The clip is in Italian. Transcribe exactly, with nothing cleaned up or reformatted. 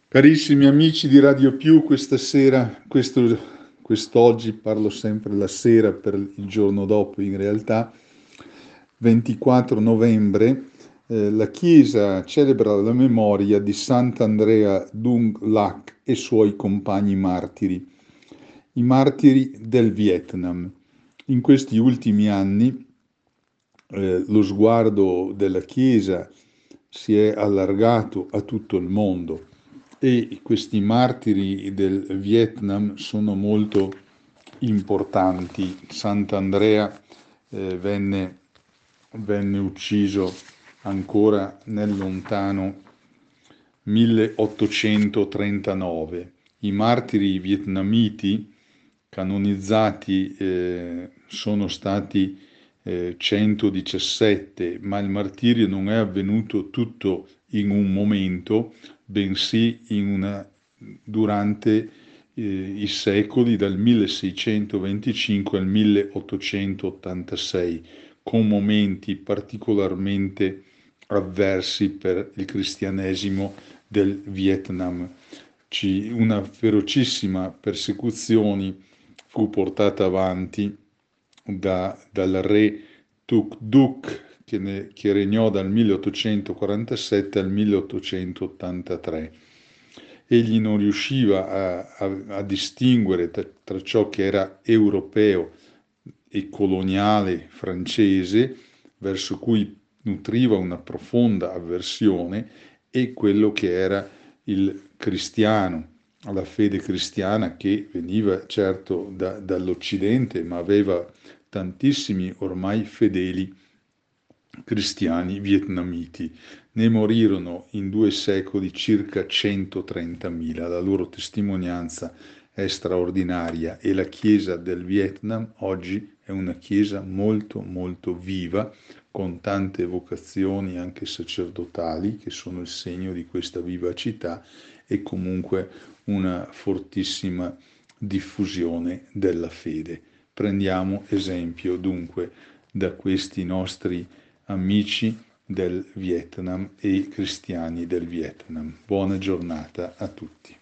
Carissimi amici di Radio Più, questa sera, questo, quest'oggi parlo sempre la sera per il giorno dopo, in realtà, ventiquattro novembre, eh, la Chiesa celebra la memoria di Sant'Andrea Dung Lac e suoi compagni martiri, i martiri del Vietnam. In questi ultimi anni eh, lo sguardo della Chiesa si è allargato a tutto il mondo e questi martiri del Vietnam sono molto importanti. Sant'Andrea eh, venne, venne ucciso ancora nel lontano milleottocentotrentanove. I martiri vietnamiti canonizzati eh, sono stati eh, centodiciassette, ma il martirio non è avvenuto tutto in un momento, bensì in una, durante eh, i secoli dal milleseicentoventicinque al milleottocentottantasei, con momenti particolarmente avversi per il cristianesimo del Vietnam. Ci, una ferocissima persecuzione fu portata avanti da, dal re Tuc Duc che, ne, che regnò dal milleottocentoquarantasette al milleottocentottantatré. Egli non riusciva a, a, a distinguere tra, tra ciò che era europeo e coloniale francese, verso cui nutriva una profonda avversione, e quello che era il cristiano, la fede cristiana che veniva certo da, dall'Occidente, ma aveva tantissimi ormai fedeli cristiani vietnamiti. Ne morirono in due secoli circa centotrentamila. La loro testimonianza è straordinaria e la Chiesa del Vietnam oggi è una Chiesa molto molto viva, con tante vocazioni anche sacerdotali che sono il segno di questa vivacità e comunque una fortissima diffusione della fede. Prendiamo esempio dunque da questi nostri amici del Vietnam e cristiani del Vietnam. Buona giornata a tutti.